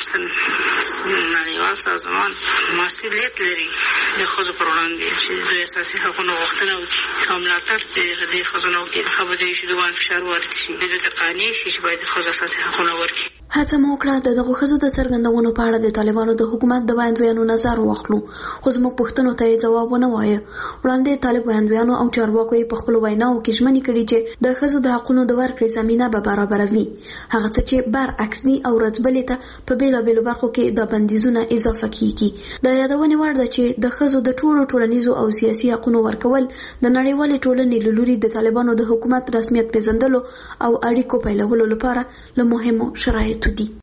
ټولنه، نړیوال سازمان مسؤلیت لري د ښځو پر وړاندې چې د اساسي حقونو غوښتنه وکړي او ملاتړ د دې ښځو نه وکړي. هغه به د شي دوان فشار ورکړي، د دې قانوني شي چې باید د ښځو اساسي حقونه ورکړي. هڅه مو وکړه د دغو ښځو د څرګندونو په اړه د طالبانو د حکومت د وړاندوینو نظر واخلو، خو زموږ پوښتنو ته یې ځواب ونه وایه. وړاندې طالب وړاندوینو او چارواکو یې په خپلو ویناوو کې ژمنې کړي چې د ښځو د حقونو د ورکړې زمینه به برابروي، هغه څه چې برعکس دي او ورځ بلې ته په بېلابېلو برخو کې د بندیزونه اضافه کیږي. د یادونې وړ ده چې د ښځو د ټولو ټولنیزو او سیاسي حقوقو ورکول د نړیوالې ټولنې له لوري د طالبانو د حکومت رسمیت پیژندلو او اړیکو پیلولو لپاره له مهمو شرایطو دي.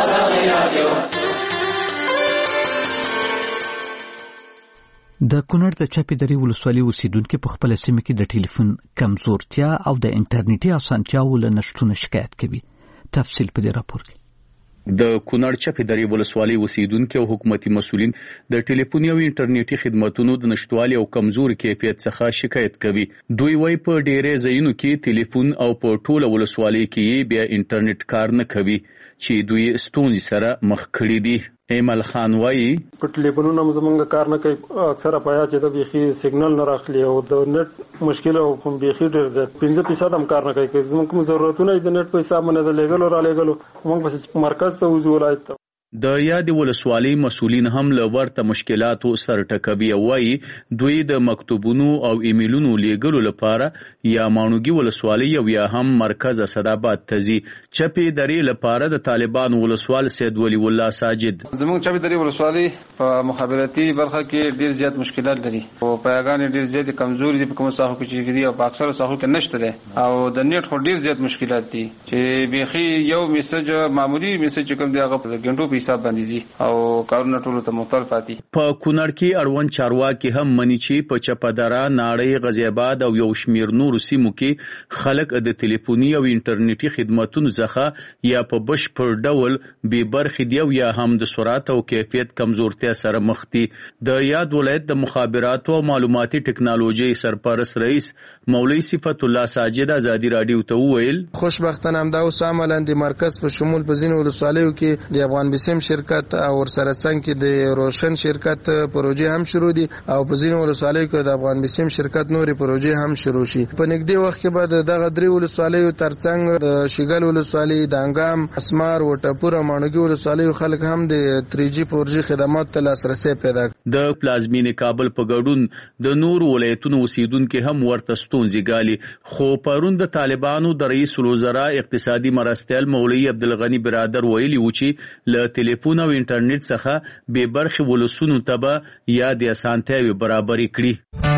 د کونړ د چپې درې ولسوالۍ اوسیدونکو په خپل سیمه کې د ټلیفون کمزورتیا او د انټرنیټي اسانتیاوو له نشټون شکایت کوي. تفصیل په دې راپور کې. د کونړ چپې درې ولسوالۍ اوسیدونکو او حکومتي مسؤلین د ټلیفوني او انټرنیټي خدماتونو د نشټوالي او کمزوري کیفیت څخه شکایت کوي. دوی وايي په ډېرې ځایونو کې ټلیفون او په ټوله ولسوالۍ کې بیا انټرنیټ کار نه کوي چې دوی ستونزې سره مخ کړي دي. ایمل خان وايي په ټلیفونونو زمونږ کار نه کوي، اکثره پیا چې د بيخي سیګنل نه راخلي او د نت مشکل او بيخي ډېر زیات 15% هم کار نه کوي. زموږ کوم ضرورتونه د نت په حساب باندې لګل او را لګل موږ بس مرکز ته وځو ولایت ته. د یاد ولسوالۍ مسؤلین هم له ورته مشکلاتو سره ټکوي او وايي دوی د مکتوبونو او ایمیلونو لیږلو لپاره یا مانوګي ولسوالۍ او یا هم مرکز اسداباد ته ځي. چپې درې لپاره د طالبان ولسوال سید ولی الله ساجد زموږ چپې درې ولسوالۍ په مخابراتي برخه کې ډیر زیات مشکلات لري او پیغام ډیر زیات کمزوري دي په کوم ساحو کې چې دي او په اکثر ساحو کې نشته ده او د نیټ خو ډیر زیات مشکلات دي چې بيخي یو میسج معمولی میسج کوم دی هغه په ګڼو حساب باندې او کارونه ټول ته مختلف پاتې. په کونړ کې اړوند چارواکي هم مني چې په چپدارا ناړۍ غزي آباد او یو شمیر نور سیمو کې خلک د ټلیفوني او انټرنیټي خدماتونو څخه یا په بشپړ ډول بې برخې دي او یا هم د سرعت او کیفیت کمزورتیا سره مخ دي. د یاد ولایت د مخابراتو او معلوماتي ټکنالوژي سرپرست رئیس مولوی صفت الله ساجد ازادي رادیو ته وویل خوشبختانه همدا اوس عملاً د مرکز په شمول په ځینو ولسوالیو کې د افغان بسم شرکت او ورسره څنګه کې د روشن شرکت پروژې هم شروع دي او په ځینو ولسوالیو کې د افغان بسم شرکت نوري پروژې هم شروع شي. په نږدې وخت کې بعد دغه درې ولسوالیو ترڅنګ د شیګل ولسوالۍ د انګام اسمار وټپور او مانوګي ولسوالیو خلک هم د 3G 4G خدمات ته لاسرسي پیدا کړ. د پلازمینې کابل په ګډون د نور ولایتونو اوسیدونکو هم ورته ستونزې ګالي خو پرون د طالبانو د رئیس الوزرا اقتصادي مرستیال مولوی عبدالغنی برادر ویلي و چې له ټلیفون او انټرنیټ څخه بې برخې ولسونو ته به یا د اسانتیاوې برابرې کړي.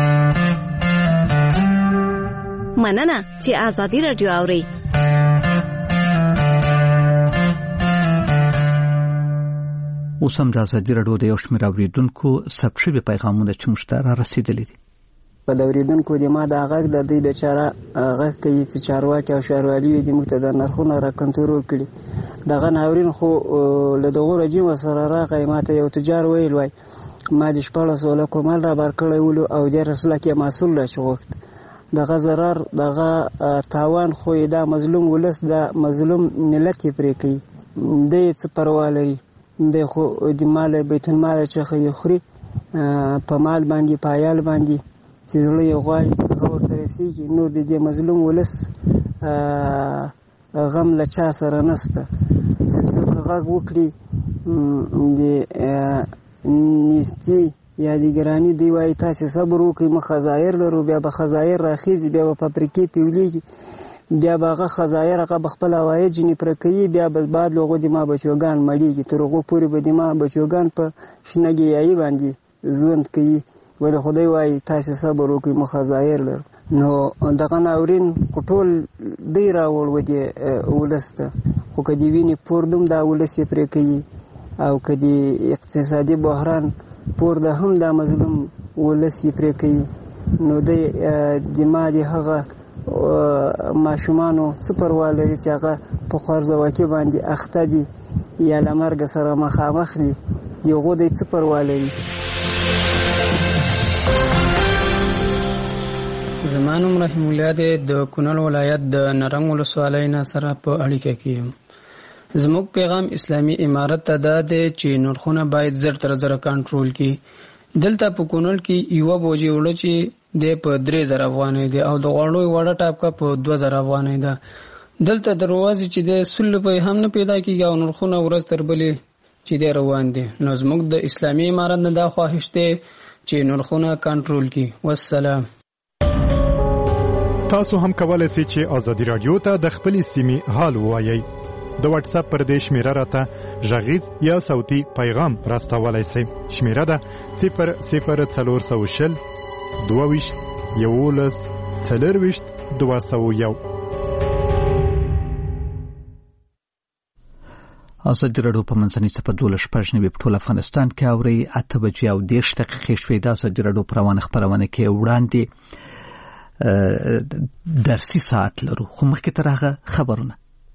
مننه چې آزادي رادیو اوري. اوس هم د آزادي رادیو د یو شمېر اوریدونکو ثبت شوي پیغامونه چې موږ ته رارسېدلي دي. په اوریدونکو د ما د غږ د دوی بچاره غږ کوي چې چارواکي او ښاروالي دې موږ ته د نرخونو را کنټرول کړي. دغه ناورین خو له دغو رژیم سره راغی. ما ته یو تجار ویل وای ما د 1400 لکو مال را بار کړی ولو او 10 لکه محصول را شغوښت. دغه ضرر دغه تاوان خو دا مظلوم ولس د مظلوم ملت یې پرې کوي. د څه پروا لري د خو د مال بیت المال څخه خوري په مال باندې پایال باندې چې زړه یې غواړي هغه ورته رسېږي. نور د دې مظلوم ولس غم له چا سره نشته. چې څوک غږ وکړي د نیستي یا د ګراني دی وایي تاسې صبر وکړئ موږ خزایر لرو بیا به خزایر راخیږي بیا به فابریکې پیولیږي بیا به هغه خزایر هغه به خپل هوایي جنې پوره کوي بیا به بعد له هغو دما بچوګان مړېږي تر هغو پورې به دما بچوګان په شنه ګیایي باندې ژوند کوي. ولې خدای وایي تاسې صبر وکړئ موږ خزایر لرو. نو دغه ناورین خو ټول دی راوړ ودې ولس ته خو که د وینې پور دوم دا ولس یې پرې کوي او که د اقتصادي بحران پور ده هم دا مظلوم ولس یې پرې کوي. نو د ما د هغه ماشومانو څه پروا لري چې هغه په خوارځواکي باندې اخته دي یا له مرګ سره مخامخ دي د هغو دی څه پروا لري. زما نوم رحیم الله دی د کونړ ولایت د نرنګ ولسوالۍ نه سره په اړیکه کې یم. زموږ پیغام اسلامي امارت ته دا دی چې نرخونه باید زر تر زره کنټرول کړي. دلته په کونړ کې یوه بوجۍ وړه چې دی په 3000 افغانۍ دی او د غوړو وړه ټاپکه په 2000 افغانۍ ده. دلته دروازې چې دی 100 روپۍ هم نه پیدا کېږي او نرخونه ورځ تر بلې چې دی روان دي. نو زموږ د اسلامي امارت نه دا خواهش دی چې نرخونه کنټرول کړي. والسلام. تاسو هم کولای شئ چې آزادي رادیو ته د خپل سیمې حال ووایئ. د واتس اپ پر دې شمیره راته غږیز یا صوتي پیغام راستولای شئ. شمیره ده 00420 22 11 40 201. ازادي راډیو په منځنۍ صفحه 12 په ټول افغانستان کې اوري 8 بجې او 10 دقیقې شوې. د ازادي راډیو پروانه خبرونه کې وړاندې درسي ساعت لرو، خو مخکې تر هغه خبرونه.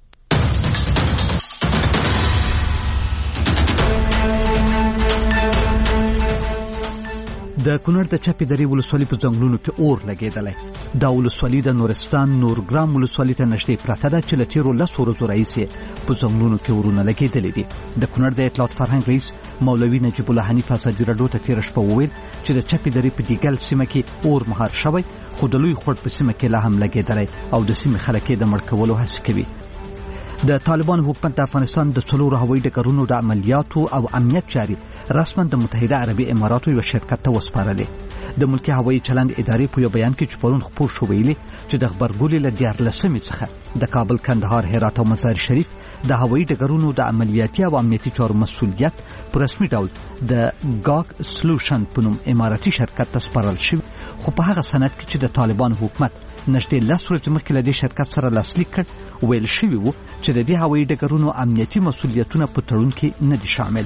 د کونړ د چپې درې ولسوالۍ په ځنګلونو کې اور لګېدلی. دا ولسوالۍ د نورستان نورګرام ولسوالۍ ته نږدې پرته ده چې له تېرو 10 ورځو راهیسې په ځنګلونو کې اورونه لګېدلي دي. د کونړ د اطلاعات فرهنګ رئیس مولوي نجیب الله حنیف ازادي راډیو ته تېره شپه وویل چې د چپې درې په دیګل سیمه کې اور مهار شوی، خو د لوی خوړ په سیمه کې لا هم لګېدلی او د سیمې خلک یې د مړ کولو هڅې کوي. د طالبان حکومت د افغانستان د 4 هوایي ډګرونو د عملیاتو او امنیت چاري رسما د متحده عربي اماراتو یو شرکت ته وسپارلې. د ملکی هوایي چلند ادارې په یو بیان کې چې پرون خپور شو ویلي چې د خبرګولې له 14 څخه د کابل، کندهار، هرات او مزار شریف د هوایي ډګرونو د عملیاتي او امنیتي چارو مسؤلیت په رسمي ډول د ګاک سولوشن په نوم اماراتي شرکت ته سپارل شوی، خو په هغه سند کې چې د طالبان حکومت نږدې 10 ورځې مخکې له دې شرکت سره لاسلیک کړ ویل شوی و چې د دې هوایي ډګرونو امنیتي مسؤلیتونه په تړون کې نه دي شامل.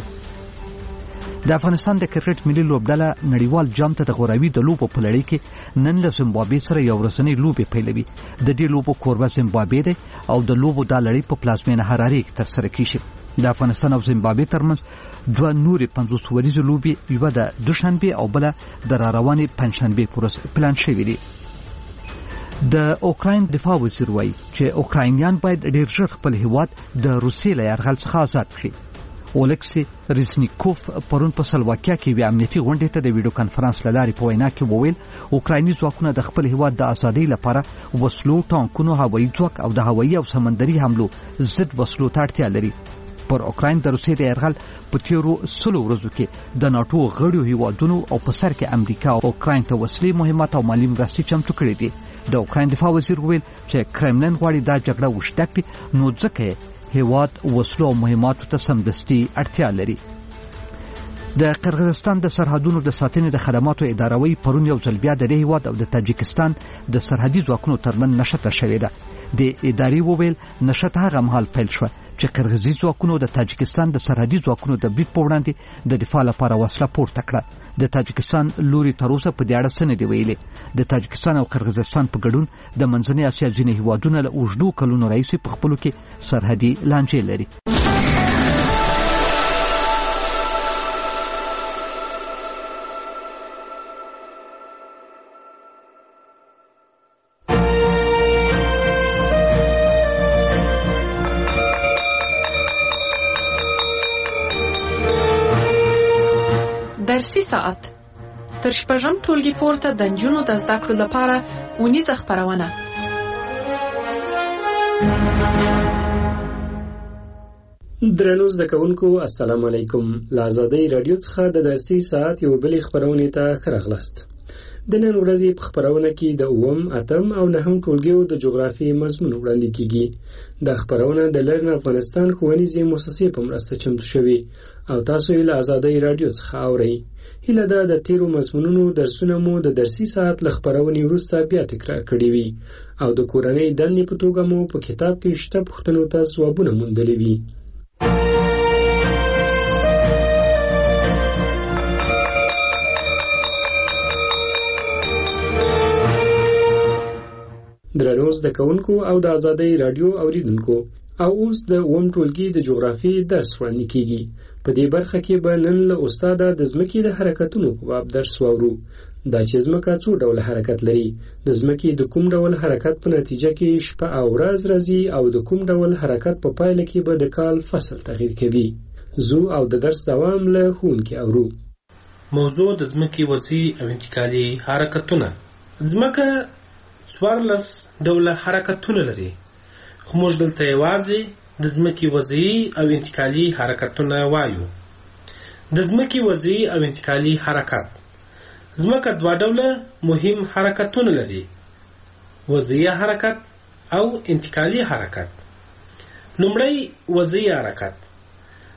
د افغانستان د کرکټ ملي لوبډله نړیوال جام ته د غوراوي د لوبو په لړۍ کې نن له زیمبابوې سره یو ورځنۍ لوبې پیلوي. د دې لوبو کوربه زیمبابوې دی او د لوبو د لړۍ په پلازمینه هرارې کې ترسره کیږي. د افغانستان او زیمبابوې ترمنځ دوه نورې 50 ورځې لوبې، یوه د دوشنبه او بله د راروانې پنځشنبه پر ورځ پلان شوې دي. د اوکراین دفاع وزیر وایي چې اوکراینیان باید ډېر ژر خپل هیواد د روسیې له یرغل څخه آزاد کړي. اولکسی ریزنیکوف پرون په سلواکیا کې وی امنیتي غونډې ته د ویډیو کانفرنس له لارې په وینا کې وویل اوکرایني ځواکونه د خپل هیواد د ازادۍ لپاره وسلو، ټانکونو، هوایي ځواک او د هوایي او سمندري حملو ضد وسلو ته اړتیا لري. پر اوکراین د روسیې د یرغل په تیرو 100 ورځو کې د ناتو غړو هیوادونو او په سر کې امریکا او اوکراین ته وسلې، مهمات او مالی مرستې چمتو کړې دي. د اوکراین دفاع وزیر وویل چې کرملن غواړي دا جګړه وشته کړي، نو ځکه هیواد وسلو او مهماتو ته سمدستي اړتیا لري. د قرغیزستان د سرحدونو د ساتنې د خدماتو ادارهوي پرون یو ځل بیا د هیواد او د تاجکستان د سرحدي ځواکونو ترمن نشته شوې ده. د ادارې وویل نشته هغه مهال پیل شو چې قرغیزي ځواکونو د تاجکستان د سرحدي ځواکونو د برید په وړاندې د دفاع لپاره وسله پورته کړه. د تاجکستان لوري تر اوسه په دې اړه څه نه دی ویلي. د تاجکستان او قرغیزستان په ګډون د منځنۍ اسیا ځینې هیوادونه له اوږدو کلونو راهیسې په خپلو کې سرحدي لانجې لري. درسي ساعت تر شپږم ټولګي پورته د نجونو د زده کړو لپاره اونیزه خپرونه. درنو زده کوونکو السلام علیکم. له ازادۍ راډیو څخه د درسي ساعت یو بلې خپرونې ته ښه راغلاست. د نن ورځې په خپرونه کې د 8م، 8م او 9م ټولګیو د جغرافیې مضمون وړاندې کیږي. دا خپرونه د لرن افغانستان ښوونیزې مؤسسې په مرسته چمتو شوې او تاسو یې له ازادۍ راډیو څخه اورئ. هیله ده د تیرو مضمونونو درسونه مو د درسي ساعت له خپرونې وروسته بیا تکرار کړي وي او د کورنۍ دندې په توګه مو په کتاب کې شته پوښتنو ته ځوابونه موندلي وي. درنو زده کوونکو او د ازادۍ راډیو اوریدونکو، او اوس د 8م ټولګي د جغرافیې درس وړاندې کیږي. په دې برخه کې به نن له استاده د ځمکې د حرکتونو په باب درس واورو. دا چې ځمکه څو ډول حرکت لري، د ځمکې د کوم ډول حرکت په نتیجه کې شپه او ورځ راځي او د کوم ډول حرکت په پایله کې به د کال فصل تغییر کوي. زو او د درس دوام له ښوونکي اورو. موضوع د ځمکې وضعي او انتقالي حرکتونه. ځمکه 14 ډوله حرکتونه لري، خو موږ دلته یوازې د ځمکې وضعي او انتقالي حرکتونه وایو. د ځمکې وضعي او انتقالي حرکت. ځمکه 2 ډوله مهم حرکتونه لري، وضعي حرکت او انتقالي حرکت. لومړی وضعي حرکت.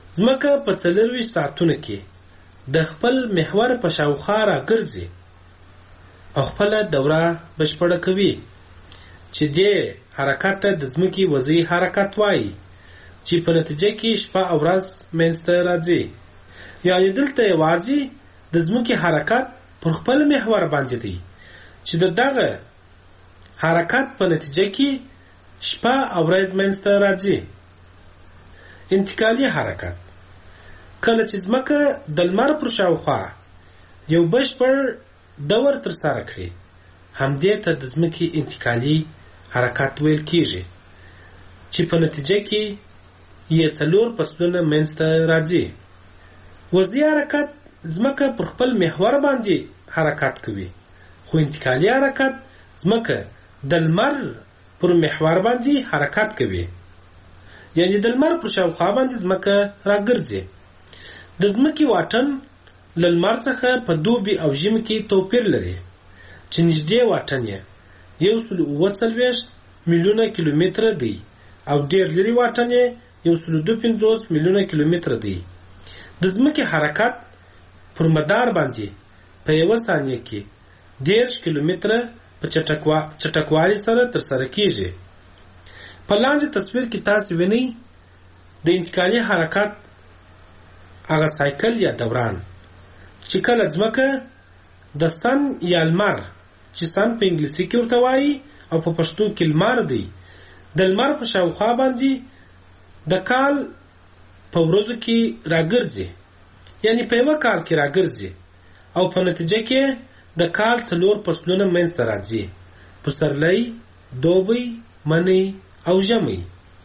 ځمکه په 24 ساعتونو کې د خپل محور په شاوخوا راګرځي او خپل دوره بشپړه کوي چې دې حرکت ته د ځمکې وضعي حرکت وایي چې په نتیجه کې شپه او ورځ منځته راځي. یعنی دلته یوازې د ځمکې حرکت پر خپل محور باندې دی چې دغه حرکت په نتیجه کې شپه او ورځ منځته راځي. انتقالي حرکت کله چې ځمکه د لمر پر شاوخوا یو بشپړ دور ترسره کړي همدې ته د ځمکې انتقالي حرکت ویل کېږي چې په نتیجه کې یې 4 فصلونه منځته راځي. وضعي حرکت ځمکه پر خپل محور باندې حرکت کوي خو انتقالي حرکت ځمکه د لمر پر محور باندې حرکت کوي. یعنی د لمر پر شاوخوا باندې ځمکه راګرځي. د ځمکې واټن له لمر څخه په دوبي او ژمي کې توپیر لري چې نږدې واټن یې 1.47 میلیونه کیلومتره دی او ډېر لري واټن یې 1.25 میلیونه کیلومتره دی. د ځمکې حرکت پر مدار باندې په یو ثانیه کې 10 کیلومتره په چټکوالي سره ترسره کیږي. په لاندې تصویر کې تاسو وینئ د انتقالي حرکت هغه سایکل یا دوران چې کله ځمکه د سن یا لمر چې سن په انګلیسي کې ورته وایي او په پښتو کې لمر دی د لمر په شاوخوا باندې د کال په ورځو کې راګرځي. یعنی په یو کال کې راګرځي او په نتیجه کې د کال 4 فصلونه منځته راځي: پسرلی، دوبی، منی او ژمی.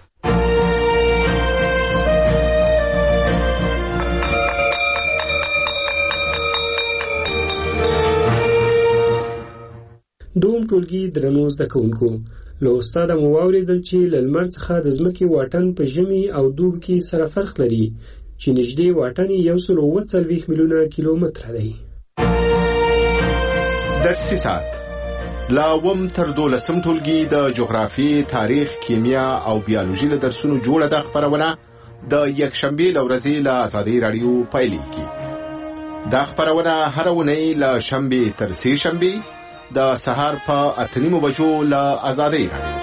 دوم ټولګي درنو زده کوونکو له استاده مو واورېدل چې له لمر څخه د ځمکې واټن په ژمي او دوبي کې سره فرق لري چې نږدې واټن یې 140 میلیونه کیلومتره دی. درسي ساعت لا وم تر 12 ټولګي د جغرافي، تاریخ، کیمیا او بیولوژي له درسونو جوړه د خبرونه د یکشنبه لورځي له آزادۍ رادیو پایلیږي. دا خبرونه هر ونې له شنبه تر سې شنبه د سهار په 8:30 بجو له آزادۍ رادیو.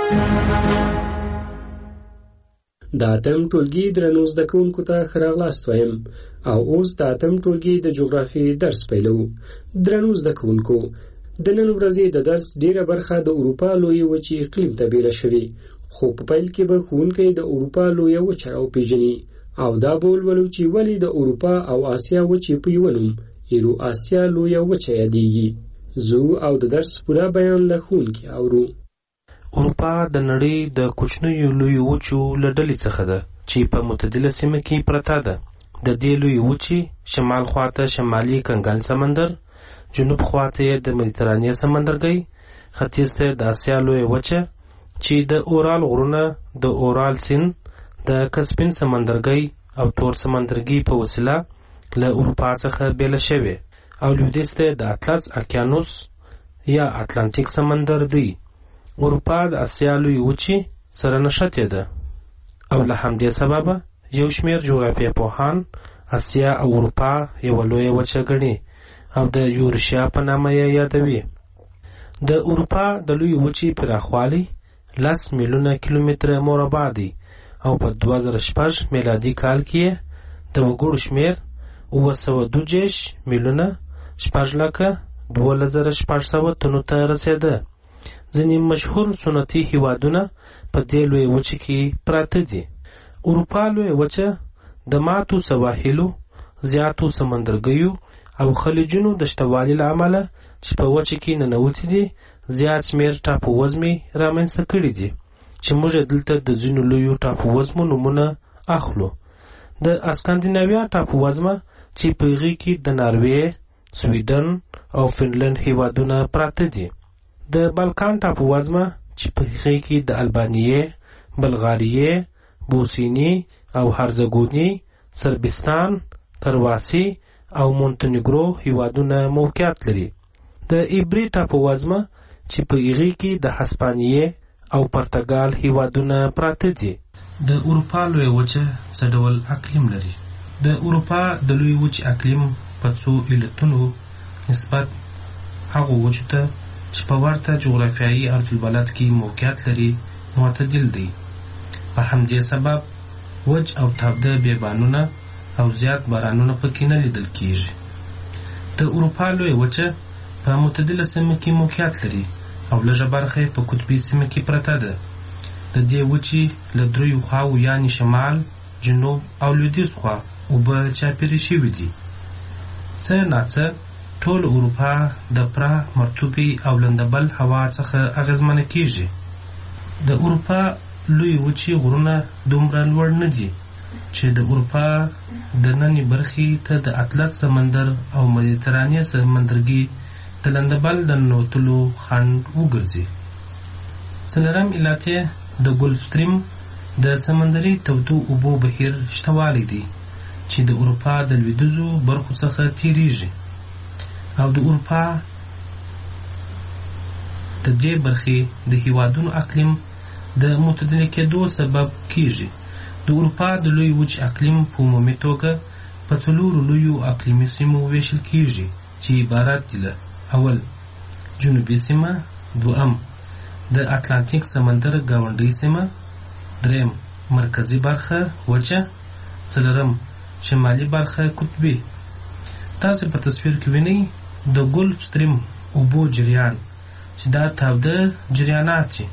دا تم ټولګي درنو زده کوونکو ته ښه راغلاست وایم او اوس دا تم ټولګي د جغرافي درس پیلو. درنو زده کوونکو د نن ورځې د درس ډیره برخه د اروپا لوی وچې اقلیم ته بیله شوې خو په پیل کې به ښوونکی د اروپا لوی وچه راوپېژني او دا به ولولو چې ولې د اروپا او آسیا وچې په یو نوم ایرو آسیا لوی وچه یادېږي. زو او د درس پوره بیان له ښوونکي اورو. اروپا د نړۍ د کوچنیو لوی وچو له ډلې څخه ده چې په معتدله سیمه کې پرته ده. د دې لوی وچې شمال خواته شمالي کنګل سمندر، جنوب خواته د مدیترانې سمندرګي، ختیځ ته د آسیا لوی وچه چې د اورال غرونه، د اورال سیند، د کسپین سمندرګي او تور سمندرګي په وسیله له اروپا څخه بیل شوی او لویدیځ ته د اطلس اقیانوس یا اتلانتیک سمندر دی. اروپا د آسیا لوی وچې سره نښتې ده او له همدې سببه یو شمېر جغرافیه پوهان آسیا او اروپا یوه لویه وچه ګڼي او د یورشیا په نامه یې یادوي. د اروپا د لوی وچې پراخوالی 10 میلیونه کیلومتره مربع دی او په 2006 میلادي کال کې د وګړو شمېر 922 میلیونه 6,12,600 تنو ته رسېده. ځینې مشهور سنتي هیوادونه په دې لوی وچه کې پراته دي. اروپا لوی وچه د ماتو سواحلو، زیاتو سمندرګیو او خلیجونو د شتوالي له امله چې په وچه کې ننوتې دي زیات شمېر ټاپووزمې رامنځته کړي دي چې موږ دلته د ځینو لویو ټاپووزمو نومونه اخلو. د اسکاندیناویا ټاپووزمه چې په هغې کې د ناروې، سویډن او فنلند هیوادونه پراته دي. د بالکان ټاپووزمه چې په هغې کې د البانیې، بلغاریې، بوسنی او هرزګونی، سربستان، کرواسی او مونتنیګرو هیوادونه موقعیت لري. د ایبری ټاپووزمه چې په هغې کې د هسپانیې او پرتګال هیوادونه پراته دي. د اروپا لویه وچه څه ډول اقلیم لري؟ د اروپا د لویې وچې اقلیم په څو علتونو نسبت هغو وچو ته چې په ورته جغرافیایي عرض البلد کې موقعیت لري معتدل دی. په همدې سبب وچ او تاوده بیابانونه او زیات بارانونه پکې نه لیدل کیږي. د اروپا لویه وچه په معتدله سیمه کې موقعیت لري او لږه برخه په قطبي سیمه کې پرته ده. د دې وچې له دریو خواو یعنې شمال، جنوب او لویدیځ خوا اوبه چاپېرې شوي دي. څه ناڅه ټول اروپا د پره، مرطوبې او لندبل هوا څخه اغېزمنه کیږي. د اروپا لوی وچې غرونه دومره لوړ نه دي چې د اروپا د نننۍ برخې ته د اطلس سمندر او مدیترانې سمندرګي د لندبل د ننوتلو خنډ وګرځي. څلورم علت یې د ګلف سټریم د سمندري تودو اوبو بهیر شتوالی دی چې د اروپا د لویدیځو برخو څخه تیریږي او د اروپا د دې برخې د هیوادونو اقلیم د معتدل کېدو سبب کیږي. د اروپا د لوی وچ اقلیم په عمومي توګه په څلورو لویو اقلیمي سیمو ویشل کیږي چې عبارت دي له: اول جنوبي سیمه، دویم د اتلانتیک سمندر ګاونډۍ سیمه، دریم مرکزی برخه وچه، څلورم شمالي برخه قطبي. تاسو په تصویر کې وینئ د ګلف سټریم اوبو جریان چې دا تاوده جریانات دي.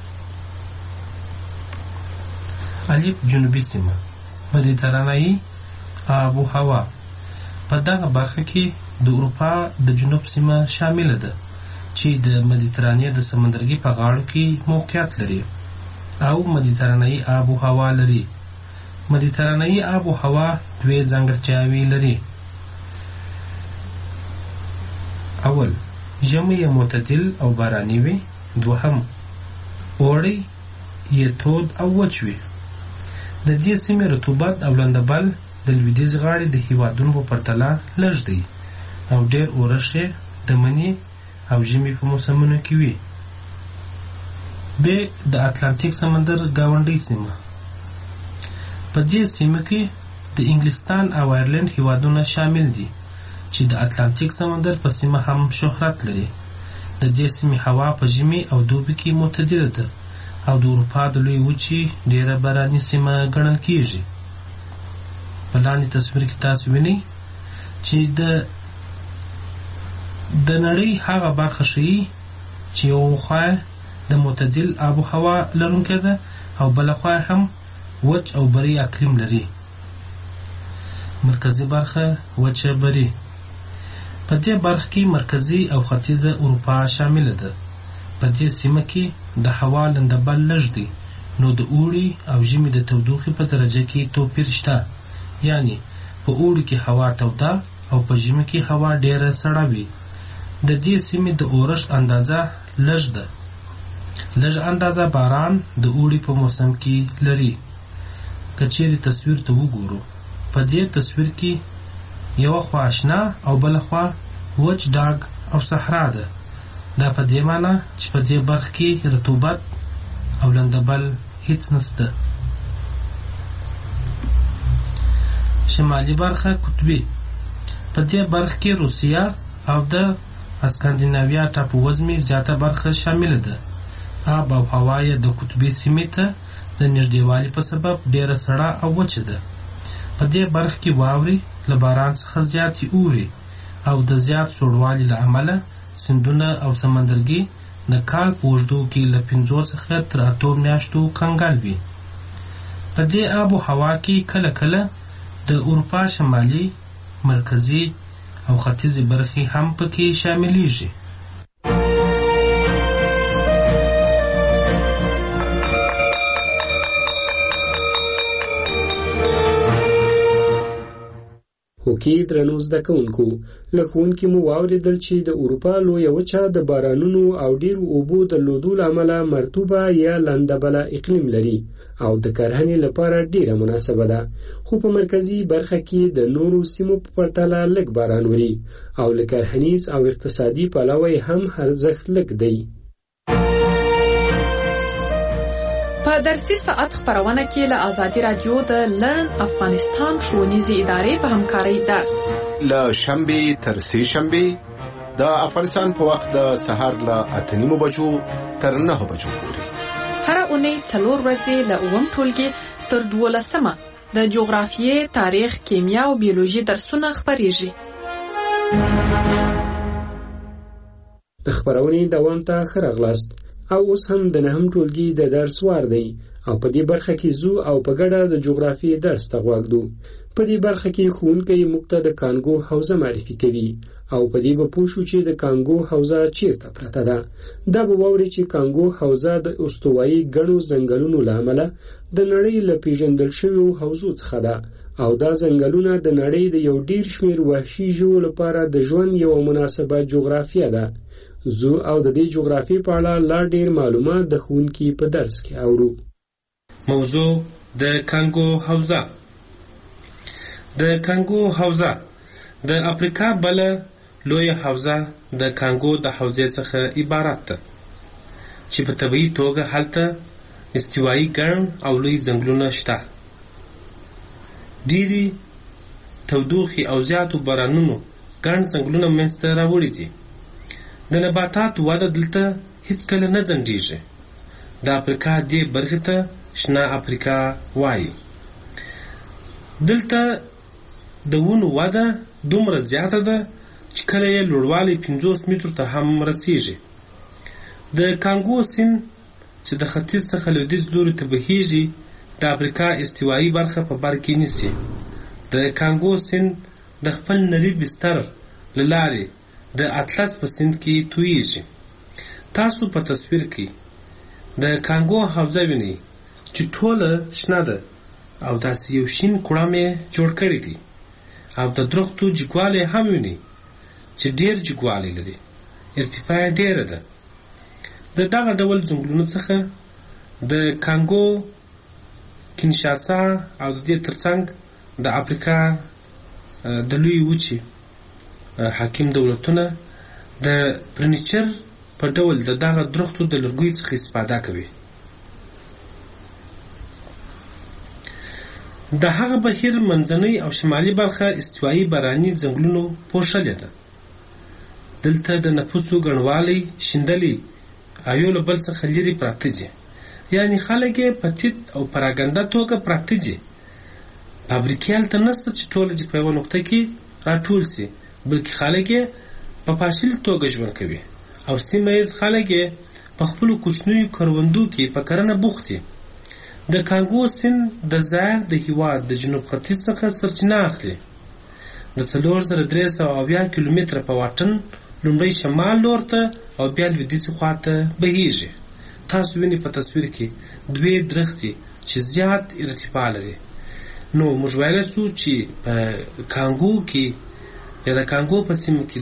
الف جنوبي سیمه، مدیترانه‌ای آب و هوا. په دغه برخه کې د اروپا د جنوب سیمه شامله ده چې د مدیترانې د سمندرګي په غاړو کې موقعیت لري او مدیترانه‌ای آب و هوا لري. مدیترانه‌ای آب و هوا دوه ځانګړتیاوې لري. اول ژمی معتدل او باراني وي، دوهم اوړی یې تود او وچ وي. د دې سیمې رطوبت او لندبل د لویدیځ غاړې د هیوادونو په پرتله لږ دی او ډېر اورښت یې د مني او ژمي په موسمونو کې وي. ب د اتلانتیک سمندر ګاونډۍ سیمه. په دې سیمه کې د انګلستان او آیرلند هیوادونه شامل دي چې د اتلانتیک سمندر په سیمه هم شهرت لري. د دې سیمې هوا په ژمي او دوبي کې معتدله ده او د اروپا د لوی وچې ډیره باراني سیمه ګڼل کیږي. په لاندې تصویر کې تاسو وینئ چې د نړۍ هغه برخه ښیي چې یو خوا د معتدل آب و هوا لرونکې ده او بله خوا هم وچ او بري اقلیم لري. مرکزی برخه وچه بري. په دې برخه کې مرکزی او ختیځه اروپا شامله ده. په دې سیمه کې د هوا لندبل لږ دی نو د اوړي او ژمي د تودوخې په درجه کې توپیر شته، یعنی په اوړي کې هوا توده او په ژمي کې هوا ډیره سړه وي. د دې سیمې د اورښت اندازه لږ ده. لږ اندازه باران د اوړي په موسم کې لري. که چیرې تصویر ته وګورو، په دې تصویر کې یو خوا شنه او بل خوا وچ ډاګ او صحرا ده. دا په دې معنی چې په دې برخه کې رطوبت او لندبل هیڅ نشته. شمالي برخه قطبي. په دې برخه کې روسیه او د اسکاندیناویا ټاپووزمې زیاته برخه شامله ده. آب او هوا یې د قطبي سیمې ته د نږدېوالي په سبب ډیره سړه او وچه ده. په دې برخه کې واورې له باران څخه زیاتې اوري او د زیات سوړوالي له امله سیندونه او سمندرګي د کال په اوږدو کې له 5 څخه تر 8 میاشتو کنګل وي. په دې آب و هوا کې کله کله د اروپا شمالي، مرکزي او ختیځې برخې هم پکې شاملیږي. هوکې درنو زده کوونکو، له ښوونکي مو واورېدل چې د اروپا لویه وچه د بارانونو او ډېرو اوبو درلودو له امله مرطوبه یا لندبله اقلیم لري او د کرهنې لپاره ډېره مناسبه ده، خو په مرکزي برخه کې د نورو سیمو په پرتله لږ باران وري او له کرهنیز او اقتصادي پلوه هم ارزښت لږ دی. په درسي ساعت خبرونه کې له آزادي رادیو د لرن افغانستان ښوونیزې ادارې په همکارۍ درس له شنبې تر سې شنبې د افغانستان په وخت د سهار له 8:30 بجو تر 9 بجو پورې هر اونۍ 4 ورځې له 9 ټولګي تر 12 د جغرافیې، تاریخ، کیمیا او بیولوژي درسونه خبرېږي. د خبرونې دوام ته ښه راغلاست. او اوس هم د 9 ټولګي د درس وار دی او په دې برخه کې زو او په ګډه د جغرافیې درس ته غواړو. په دې برخه کې ښوونکی موږ ته د کانګو حوزه معرفي کوي او په دې به پوه شو چې د کانګو حوزه چیرته پرته ده. دا به واوري چې کانګو حوزه د استوایي ګڼو ځنګلونو له امله د نړۍ له پیژندل شویو حوزو څخه ده او دا ځنګلونه د نړۍ د یو ډیر شمیر وحشي ژوو لپاره د ژوند یو مناسبه جغرافیه ده. زو او د دې جغرافیې په اړه لا ډیر معلومات د ښوونکي په درس کې اورو. موضوع د کانګو حوزه. د کانګو حوزه د افریقا بل لوی حوزه د کانګو د حوزې څخه عبارت ده چې په طبیعي توګه هلته استوایي ګڼ او لوی ځنګلونه شته. ډېری تودوخې او زیاتو بارانونو ګڼ ځنګلونه منځته راوړي دي. د نباتاتو وده دلته هیڅکله نه ځنډېږي. د افریقا دې برخې ته شنه افریقا وایي. دلته د ونو وده دومره زیاته ده چې کله یې لوړوالی 50 مترو ته هم رسیږي. د کانګو سیند چې د ختیځ څخه لویدیځ لوري ته بهیږي د افریقا استوایي برخه په بر کې نیسي. د کانګو سیند د خپل نري بستر له لارې د اطلس په سیند کې تویږي. تاسو په تصویر کې د کانګو حوزه وینئ چې ټوله شنه ده او داسې یو شین کوړم یې جوړ کړی دی او د درختو جګوالی هم وینئ چې ډیر جګوالی لري. ارتفاع ډیره ده. د دغه ډول ځنګلونو څخه د کانګو، کینشاسا او د دې ترڅنګ د افریقا د لوی وچې حاکم دولتونه د فرنیچر په ډول د دغه درختو د لرګیو څخه استفاده کوي. د هغه بهیر منځنۍ او شمالي برخه استوایي باراني ځنګلونو پوښلې ده. دلته د نفوسو ګڼوالی شیندلي او یو له بل څخه لرې پراته دي. یعنې خلک یې په تیت او پراګنده توګه پراته دي. فابریکې هلته نشته چې ټوله دې په یوه نقطه کې راټول سي، بلکې خلک یې په پاشلې توګه ژوند کوي او سیمه ییز خلک یې په خپلو کوچنیو کروندو کې په کرنه بوخت دي. د کانګو سیند د ظاهر د هېواد د جنوب ختیځ څخه سرچینه اخلي. د 4370 کیلومتره په واټن لومړی شمال لور ته او بیا لویدیځې خوا ته بهیږي. تاسو وینئ په تصویر کې دوې درختې چې زیات ارتفاع لري. نو موږ ویلی سو چې په کانګو کې یا د کانګو په سیمه کې